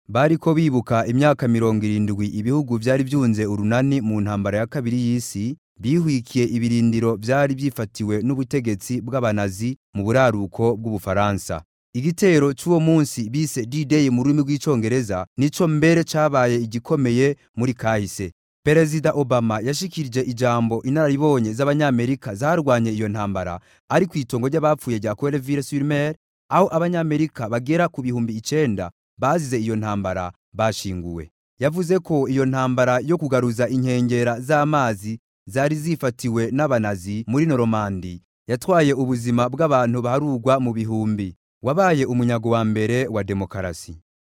bariko bibuka imyaka 70 ibihugu vyari vyunze urunani mu ntambara ya kabiri y'isi bihwikiye ibirindiro vyari byifatiwe n'ubutegetsi bw'abanazi mu buraruko bw'Ubufaransa. Igitero c'uwo munsi bise D-Day mu rurimi rw'icongereza nico mbere cabaye igikomeye muri kahise. Perezida Obama yashikirije ijambo inararibonye z'abanyamerika zarwanye iyo ntambara ari kwitongo ry'abapfuye rya Colleville-sur-Mer, aho abanyamerika bagera ku bihumbi 9 bazize iyo ntambara bashinguwe. Yavuze ko iyo ntambara yo kugaruza inkengera z'amazi zari zifatiwe n'abanazi muri Normandi yatwaye ubuzima bw'abantu baharugwa mu bihumbi. Wabaye umunyago wa mbere wa demokarasi.